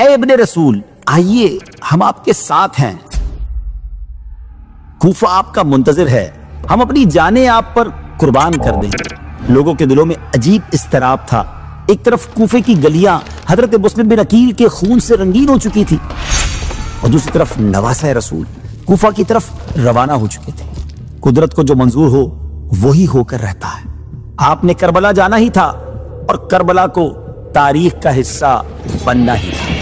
اے ابن رسول آئیے ہم آپ کے ساتھ ہیں، کوفہ آپ کا منتظر ہے، ہم اپنی جانیں آپ پر قربان کر دیں گے۔ لوگوں کے دلوں میں عجیب اضطراب تھا۔ ایک طرف کوفے کی گلیاں حضرت مسلم بن عقیل کے خون سے رنگین ہو چکی تھی اور دوسری طرف نواسہ رسول کوفہ کی طرف روانہ ہو چکے تھے۔ قدرت کو جو منظور ہو وہی ہو کر رہتا ہے۔ آپ نے کربلا جانا ہی تھا اور کربلا کو تاریخ کا حصہ بننا ہی تھا،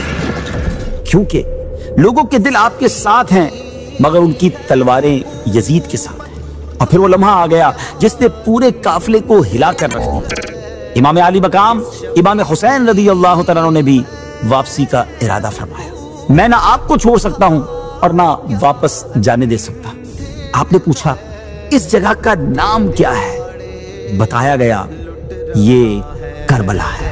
کیونکہ لوگوں کے دل آپ کے ساتھ ہیں مگر ان کی تلواریں یزید کے ساتھ ہیں۔ اور پھر وہ لمحہ آ گیا جس نے پورے قافلے کو ہلا کر رکھ دیا۔ امام علی مقام امام حسین رضی اللہ تعالیٰ عنہ نے بھی واپسی کا ارادہ فرمایا۔ میں نہ آپ کو چھوڑ سکتا ہوں اور نہ واپس جانے دے سکتا۔ آپ نے پوچھا اس جگہ کا نام کیا ہے؟ بتایا گیا یہ کربلا ہے۔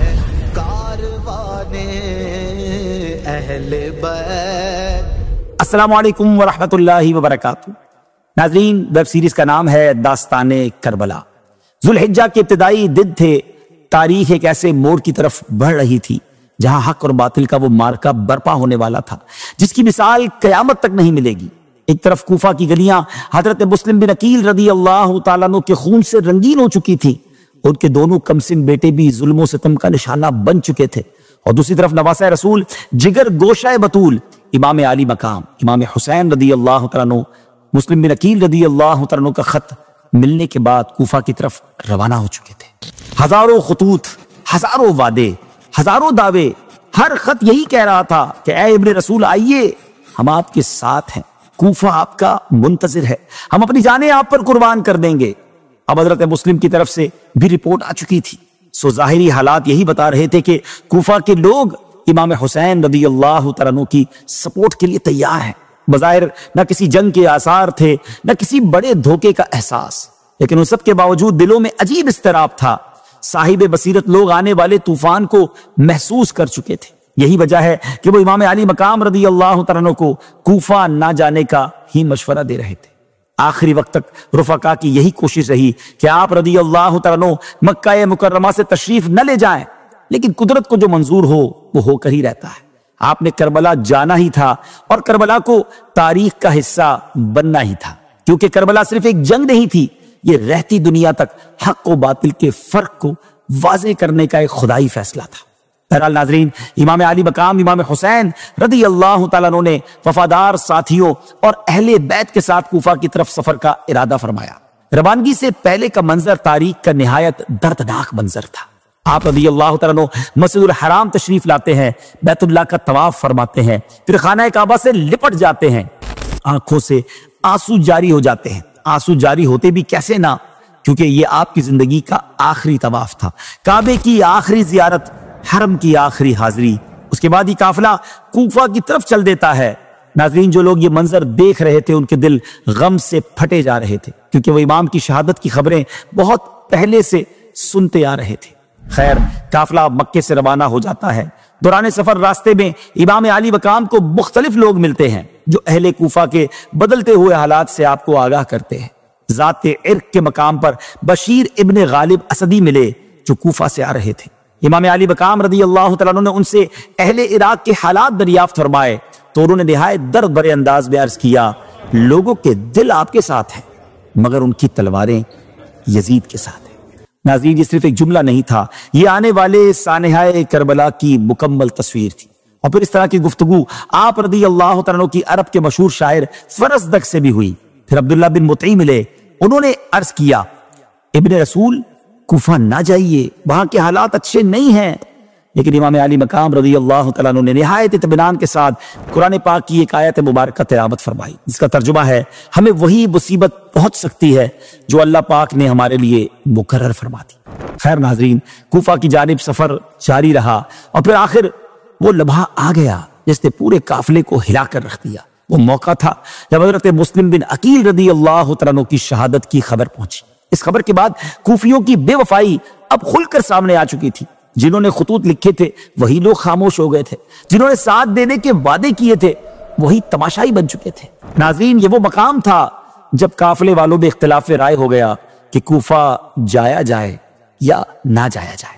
السلام علیکم ورحمۃ اللہ وبرکاتہ۔ ناظرین، ویب سیریز کا نام ہے داستان کربلا۔ ذوالحجہ کے ابتدائی دن تھے۔ تاریخ ایک ایسے موڑ کی طرف بڑھ رہی تھی جہاں حق اور باطل کا وہ مارکا برپا ہونے والا تھا جس کی مثال قیامت تک نہیں ملے گی۔ ایک طرف کوفہ کی گلیاں حضرت مسلم بن عقیل رضی اللہ تعالیٰ عنہ کے خون سے رنگین ہو چکی تھی، ان کے دونوں کمسن بیٹے بھی ظلم و ستم کا نشانہ بن چکے تھے، اور دوسری طرف نواسہ رسول جگر گوشہ بطول امام علی مقام امام حسین رضی اللہ تعالیٰ عنہ مسلم بن عقیل رضی اللہ تعالیٰ عنہ کا خط ملنے کے بعد کوفہ کی طرف روانہ ہو چکے تھے۔ ہزاروں خطوط، ہزاروں وعدے، ہزاروں دعوے، ہر خط یہی کہہ رہا تھا کہ اے ابن رسول آئیے ہم آپ کے ساتھ ہیں، کوفہ آپ کا منتظر ہے، ہم اپنی جانیں آپ پر قربان کر دیں گے۔ اب حضرت مسلم کی طرف سے بھی رپورٹ آ چکی تھی، سو ظاہری حالات یہی بتا رہے تھے کہ کوفہ کے لوگ امام حسین رضی اللہ تعالیٰ عنہ کی سپورٹ کے لیے تیار ہیں۔ بظاہر نہ کسی جنگ کے آثار تھے نہ کسی بڑے دھوکے کا احساس، لیکن ان سب کے باوجود دلوں میں عجیب اضطراب تھا۔ صاحب بصیرت لوگ آنے والے طوفان کو محسوس کر چکے تھے، یہی وجہ ہے کہ وہ امام علی مقام رضی اللہ تعالیٰ عنہ کو کوفہ نہ جانے کا ہی مشورہ دے رہے تھے۔ آخری وقت تک رفقا کی یہی کوشش رہی کہ آپ رضی اللہ تعالیٰ عنہ مکہ مکرمہ سے تشریف نہ لے جائیں، لیکن قدرت کو جو منظور ہو وہ ہو کر ہی رہتا ہے۔ آپ نے کربلا جانا ہی تھا اور کربلا کو تاریخ کا حصہ بننا ہی تھا، کیونکہ کربلا صرف ایک جنگ نہیں تھی، یہ رہتی دنیا تک حق و باطل کے فرق کو واضح کرنے کا ایک خدائی فیصلہ تھا۔ بہرحال ناظرین، امام علی مقام امام حسین رضی اللہ تعالیٰ عنہ نے وفادار ساتھیوں اور اہل بیت کے ساتھ کوفہ کی طرف سفر کا ارادہ فرمایا۔ روانگی سے پہلے کا منظر تاریخ کا نہایت دردناک منظر تھا۔ آپ رضی اللہ تعالیٰ عنہ مسجد الحرام تشریف لاتے ہیں، بیت اللہ کا طواف فرماتے ہیں، پھر خانہ کعبہ سے لپٹ جاتے ہیں۔ آنکھوں سے آنسو جاری ہو جاتے ہیں۔ آنسو جاری ہوتے بھی کیسے نہ، کیونکہ یہ آپ کی زندگی کا آخری طواف تھا، کعبے کی آخری زیارت، حرم کی آخری حاضری۔ اس کے بعد یہ قافلہ کوفہ کی طرف چل دیتا ہے۔ ناظرین، جو لوگ یہ منظر دیکھ رہے تھے ان کے دل غم سے پھٹے جا رہے تھے، کیونکہ وہ امام کی شہادت کی خبریں بہت پہلے سے سنتے آ رہے تھے۔ خیر، قافلہ مکے سے روانہ ہو جاتا ہے۔ دوران سفر راستے میں امام علی مقام کو مختلف لوگ ملتے ہیں جو اہل کوفہ کے بدلتے ہوئے حالات سے آپ کو آگاہ کرتے ہیں۔ ذات عرق کے مقام پر بشیر ابن غالب اسدی ملے جو کوفہ سے آ رہے تھے۔ امام علی مقام رضی اللہ تعالیٰ عنہ نے ان سے اہل عراق کے حالات دریافت فرمائے تو انہوں نے نہایت درد بھرے انداز میں عرض کیا، لوگوں کے دل آپ کے ساتھ ہیں مگر ان کی تلواریں یزید کے ساتھ ہیں۔ ناظرین، یہ صرف ایک جملہ نہیں تھا، یہ آنے والے سانحہ کربلا کی مکمل تصویر تھی۔ اور پھر اس طرح کی گفتگو آپ رضی اللہ تعالیٰ عنہ کی عرب کے مشہور شاعر فرزدق سے بھی ہوئی۔ پھر عبداللہ بن مطیع ملے، انہوں نے عرض کیا، ابن رسول کوفہ نہ جائیے، وہاں کے حالات اچھے نہیں ہیں۔ لیکن امام علی مقام رضی اللہ تعالیٰ عنہ نے نہایت اطمینان کے ساتھ قرآن پاک کی ایک آیت مبارکہ تلاوت فرمائی، جس کا ترجمہ ہے، ہمیں وہی مصیبت پہنچ سکتی ہے جو اللہ پاک نے ہمارے لیے مقرر فرما دی۔ خیر ناظرین، کوفہ کی جانب سفر جاری رہا اور پھر آخر وہ لمحہ آ گیا جس نے پورے قافلے کو ہلا کر رکھ دیا۔ وہ موقع تھا جب حضرت مسلم بن عقیل رضی اللہ تعالیٰ عنہ کی شہادت کی خبر پہنچی۔ اس خبر کے بعد کوفیوں کی بے وفائی اب کھل کر سامنے آ چکی تھی۔ جنہوں نے خطوط لکھے تھے وہی لوگ خاموش ہو گئے تھے، جنہوں نے ساتھ دینے کے وعدے کیے تھے وہی تماشائی بن چکے تھے۔ ناظرین، یہ وہ مقام تھا جب قافلے والوں میں اختلاف رائے ہو گیا کہ کوفہ جایا جائے یا نہ جایا جائے۔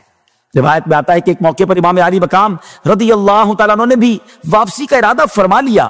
روایت میں آتا ہے کہ ایک موقع پر امام علی مقام رضی اللہ تعالیٰ عنہ نے بھی واپسی کا ارادہ فرما لیا،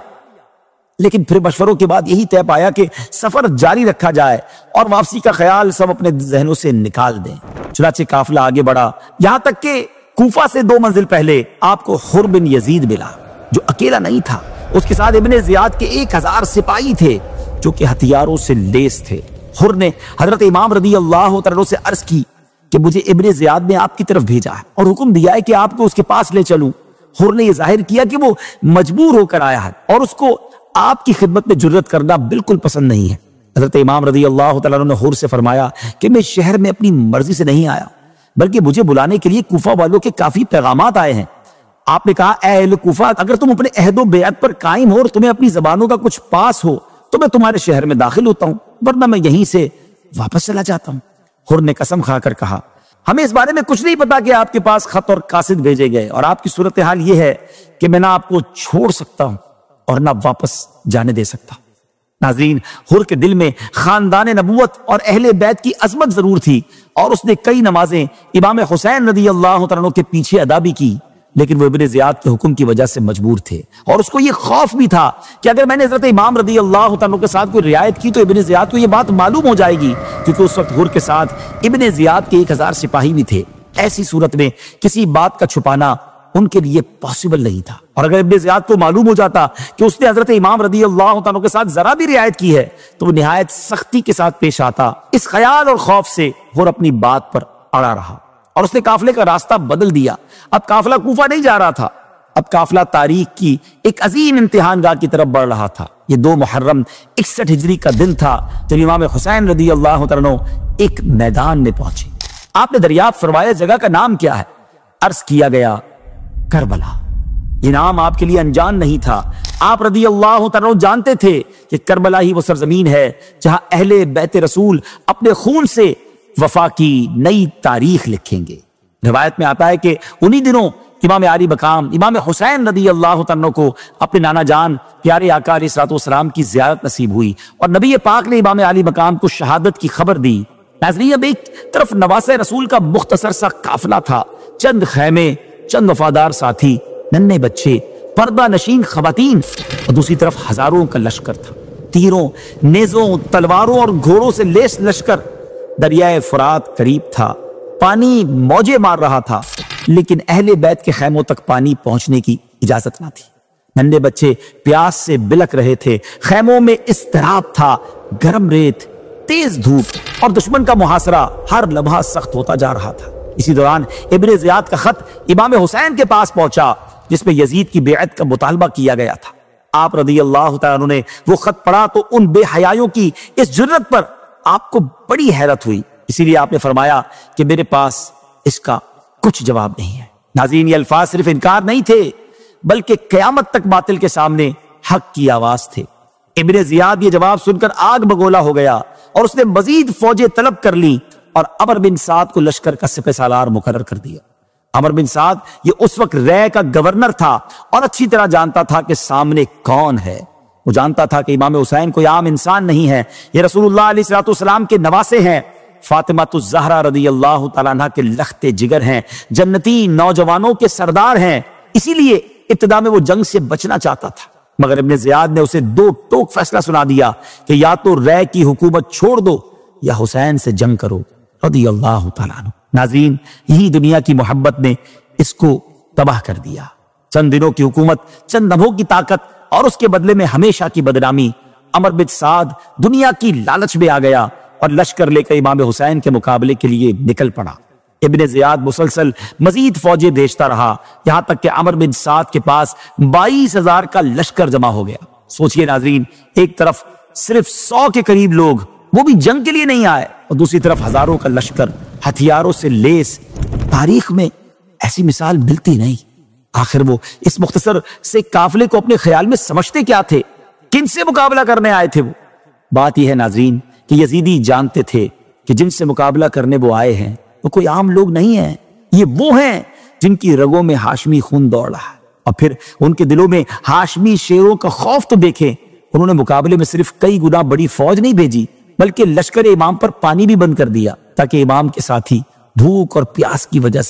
لیکن پھر مشوروں کے بعد یہی طے پایا کہ سفر جاری رکھا جائے اور واپسی کا خیال سب اپنے ذہنوں سے نکال دیں۔ چنانچہ قافلہ آگے بڑھا، یہاں تک کہ کوفہ سے 2 منزل پہلے آپ کو حر بن یزید ملا، جو اکیلا نہیں تھا، اس کے ساتھ ابن زیاد کے 1000 سپاہی تھے جو کہ ہتھیاروں سے لیس تھے۔ حر نے حضرت امام رضی اللہ تعالیٰ سے عرض کی کہ مجھے ابن زیاد نے آپ کی طرف بھیجا ہے اور حکم دیا ہے کہ آپ کو اس کے پاس لے چلوں۔ حر نے یہ ظاہر کیا کہ وہ مجبور ہو کر آیا ہے اور اس کو آپ کی خدمت میں جرت کرنا بالکل پسند نہیں ہے۔ حضرت امام رضی اللہ تعالیٰ نے حر سے فرمایا کہ میں شہر میں اپنی مرضی سے نہیں آیا، بلکہ مجھے بلانے کے لیے کوفہ والوں کے کافی پیغامات آئے ہیں۔ آپ نے کہا، اے اہل کوفہ، اگر تم اپنے عہد و بیعت پر قائم ہو اور تمہیں اپنی زبانوں کا کچھ پاس ہو تو میں تمہارے شہر میں داخل ہوتا ہوں، ورنہ میں یہیں سے واپس چلا جاتا ہوں۔ حر نے قسم کھا کر کہا، ہمیں اس بارے میں کچھ نہیں پتا کہ آپ کے پاس خط اور قاصد بھیجے گئے، اور آپ کی صورتحال یہ ہے کہ میں نہ آپ کو چھوڑ سکتا ہوں اور نہ واپس جانے دے سکتا۔ ناظرین، حر کے دل میں خاندان نبوت اور اہل بیت کی عظمت ضرور تھی، اور اس نے کئی نمازیں امام حسین رضی اللہ تعالیٰ عنہ کے پیچھے ادا بھی کی، لیکن وہ ابن زیاد کے حکم کی وجہ سے مجبور تھے، اور اس کو یہ خوف بھی تھا کہ اگر میں نے حضرت امام رضی اللہ تعالیٰ عنہ کے ساتھ کوئی رعایت کی تو ابن زیاد کو یہ بات معلوم ہو جائے گی، کیونکہ اس وقت حر کے ساتھ ابن زیاد کے 1000 سپاہی بھی تھے۔ ایسی صورت میں کسی بات کا چھپانا ان کے لیے پاسبل نہیں تھا، اور اگر ابن زیاد کو معلوم ہو جاتا کہ اس نے حضرت امام رضی اللہ تعالیٰ کے ساتھ ذرا بھی رعایت کی ہے تو وہ نہایت سختی کے ساتھ پیش آتا۔ اس خیال اور خوف سے حر اپنی بات پر اڑا رہا، اور اس نے قافلے کا راستہ بدل دیا۔ اب قافلہ کوفہ نہیں جا رہا تھا، اب قافلہ تاریخ کی ایک عظیم امتحان گاہ کی طرف بڑھ رہا تھا۔ یہ 2 محرم 61 ہجری کا دن تھا جب امام حسین رضی اللہ تعالیٰ ایک میدان میں پہنچے۔ آپ نے دریافت فرمایا، جگہ کا نام کیا ہے؟ عرض کیا گیا، کربلا۔ یہ نام آپ کے لیے انجان نہیں تھا، آپ رضی اللہ تعالیٰ جانتے تھے کہ کربلا ہی وہ سرزمین ہے جہاں اہل بیت رسول اپنے خون سے وفا کی نئی تاریخ لکھیں گے۔ روایت میں آتا ہے کہ انہی دنوں امام علی مقام امام حسین رضی اللہ تعالیٰ کو اپنے نانا جان پیارے آقا علیہ الصلوۃ والسلام کی زیارت نصیب ہوئی، اور نبی پاک نے امام علی مقام کو شہادت کی خبر دی۔ ناظرین، اب ایک طرف نواسہ رسول کا مختصر سا قافلہ تھا، چند خیمے، چند وفادار ساتھی، ننھے بچے، پردہ نشین خواتین، اور دوسری طرف ہزاروں کا لشکر تھا، تیروں، نیزوں، تلواروں اور گھوڑوں سے لیس لشکر۔ دریائے فرات قریب تھا، پانی موجے مار رہا تھا، لیکن اہل بیت کے خیموں تک پانی پہنچنے کی اجازت نہ تھی۔ ننھے بچے پیاس سے بلک رہے تھے، خیموں میں اضطراب تھا، گرم ریت، تیز دھوپ اور دشمن کا محاصرہ ہر لمحہ سخت ہوتا جا رہا تھا۔ اسی دوران ابن زیاد کا خط امام حسین کے پاس پہنچا، جس میں یزید کی بیعت کا مطالبہ کیا گیا تھا۔ آپ رضی اللہ تعالیٰ نے وہ خط پڑھا تو ان بے حیائیوں کی اس جرت پر آپ کو بڑی حیرت ہوئی، اسی لیے آپ نے فرمایا کہ میرے پاس اس کا کچھ جواب نہیں ہے۔ ناظرین، یہ الفاظ صرف انکار نہیں تھے، بلکہ قیامت تک باطل کے سامنے حق کی آواز تھے۔ ابن زیاد یہ جواب سن کر آگ بگولا ہو گیا، اور اس نے مزید فوجیں طلب کر لی اور عمر بن سعد کو لشکر کا سپہ سالار مقرر کر دیا۔ عمر بن سعد یہ اس وقت رے کا گورنر تھا اور اچھی طرح جانتا تھا کہ سامنے کون ہے۔ وہ جانتا تھا کہ امام حسین کوئی عام انسان نہیں ہے، یہ رسول اللہ علیہ الصلوۃ والسلام کے نواسے ہیں، فاطمہ الزہرا رضی اللہ تعالیٰ عنہ کے لخت جگر ہیں، جنتی نوجوانوں کے سردار ہیں۔ اسی لیے ابتدا میں وہ جنگ سے بچنا چاہتا تھا، مگر ابن زیاد نے اسے 2 ٹوک فیصلہ سنا دیا کہ یا تو رے کی حکومت چھوڑ دو یا حسین سے جنگ کرو رضی اللہ تعالیٰ عنہ۔ ناظرین، یہی دنیا کی محبت نے اس کو تباہ کر دیا۔ چند دنوں کی حکومت، چند لمحوں کی طاقت اور اس کے بدلے میں ہمیشہ کی بدنامی۔ عمر بن سعد دنیا کی لالچ میں آ گیا اور لشکر لے کر امام حسین کے مقابلے کے لیے نکل پڑا۔ ابن زیاد مسلسل مزید فوجیں بھیجتا رہا، یہاں تک کہ عمر بن سعد کے پاس 22,000 کا لشکر جمع ہو گیا۔ سوچئے ناظرین، ایک طرف صرف 100 کے قریب لوگ، وہ بھی جنگ کے لیے نہیں آئے، اور دوسری طرف ہزاروں کا لشکر ہتھیاروں سے لیس۔ تاریخ میں ایسی مثال ملتی نہیں۔ آخر وہ اس مختصر سے قافلے کو اپنے خیال میں سمجھتے کیا تھے؟ کن سے مقابلہ کرنے آئے تھے وہ؟ بات یہ ہے ناظرین کہ یزیدی جانتے تھے کہ جن سے مقابلہ کرنے وہ آئے ہیں وہ کوئی عام لوگ نہیں ہیں، یہ وہ ہیں جن کی رگوں میں ہاشمی خون دوڑ رہا ہے۔ اور پھر ان کے دلوں میں ہاشمی شیروں کا خوف تو دیکھیں، انہوں نے مقابلے میں صرف کئی گنا بڑی فوج نہیں بھیجی، بلکہ لشکر امام پر پانی بھی بند کر دیا تاکہ امام کے ساتھی بھوک اور پیاس کی وجہ سے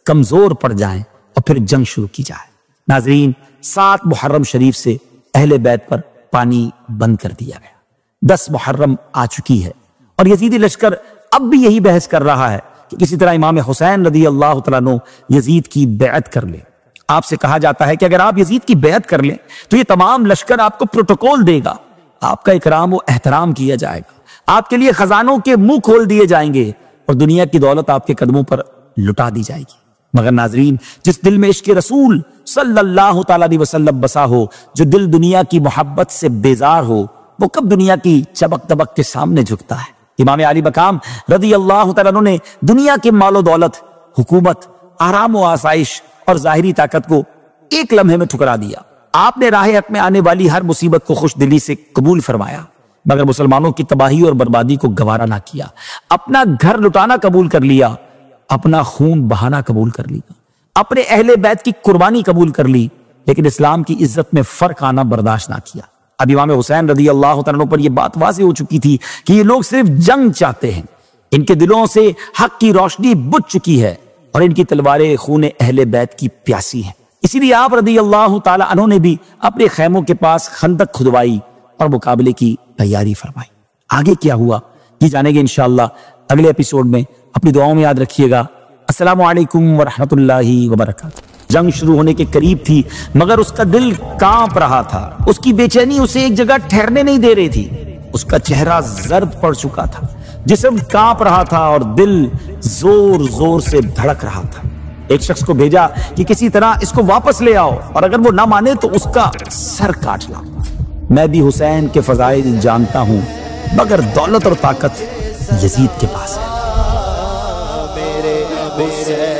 کمزور پڑ جائیں اور پھر جنگ شروع کی جائے۔ ناظرین، 7 محرم شریف سے اہل بیت پر پانی بند کر دیا گیا، 10 محرم آ چکی ہے اور یزیدی لشکر اب بھی یہی بحث کر رہا ہے کہ کسی طرح امام حسین رضی اللہ تعالیٰ عنہ یزید کی بیعت کر لے۔ آپ سے کہا جاتا ہے کہ اگر آپ یزید کی بیعت کر لیں تو یہ تمام لشکر آپ کو پروٹوکول دے گا، آپ کا اکرام و احترام کیا جائے گا، آپ کے لیے خزانوں کے منہ کھول دیے جائیں گے اور دنیا کی دولت آپ کے قدموں پر لٹا دی جائے گی۔ مگر ناظرین، جس دل میں عشق رسول صلی اللہ تعالیٰ علیہ وسلم بسا ہو، جو دل دنیا کی محبت سے بیزار ہو، وہ کب دنیا کی چبک دبک کے سامنے جھکتا ہے؟ امام علی مقام رضی اللہ تعالیٰ عنہ نے دنیا کے مال و دولت، حکومت، آرام و آسائش اور ظاہری طاقت کو ایک لمحے میں ٹھکرا دیا۔ آپ نے راہ حق میں آنے والی ہر مصیبت کو خوش دلی سے قبول فرمایا، مگر مسلمانوں کی تباہی اور بربادی کو گوارا نہ کیا۔ اپنا گھر لٹانا قبول کر لیا، اپنا خون بہانا قبول کر لیا، اپنے اہل بیت کی قربانی قبول کر لی، لیکن اسلام کی عزت میں فرق آنا برداشت نہ کیا۔ اب امام حسین رضی اللہ تعالیٰ عنہ پر یہ بات واضح ہو چکی تھی کہ یہ لوگ صرف جنگ چاہتے ہیں، ان کے دلوں سے حق کی روشنی بجھ چکی ہے اور ان کی تلواریں خون اہل بیت کی پیاسی ہیں۔ اسی لیے آپ رضی اللہ تعالیٰ عنہ نے بھی اپنے خیموں کے پاس خندق کھدوائی اور مقابلے کی تیاری فرمائی۔ آگے کیا ہوا یہ جانیں گے انشاءاللہ اگلے ایپیسوڈ میں۔ اپنی دعاؤں میں یاد رکھیے گا۔ السلام علیکم ورحمۃ اللہ وبرکاتہ۔ جنگ شروع ہونے کے قریب تھی مگر اس کا دل کانپ رہا تھا، اس کی بے چینی اسے ایک جگہ ٹھہرنے نہیں دے رہی تھی، اس کا چہرہ زرد پڑ چکا تھا، جسم کانپ رہا تھا اور دل زور زور سے دھڑک رہا تھا۔ ایک شخص کو بھیجا کہ کسی طرح اس کو واپس لے آؤ اور اگر وہ نہ مانے تو اس کا سر کاٹ لاؤ۔ میں بھی حسین کے فضائل جانتا ہوں مگر دولت اور طاقت یزید کے پاس ہے۔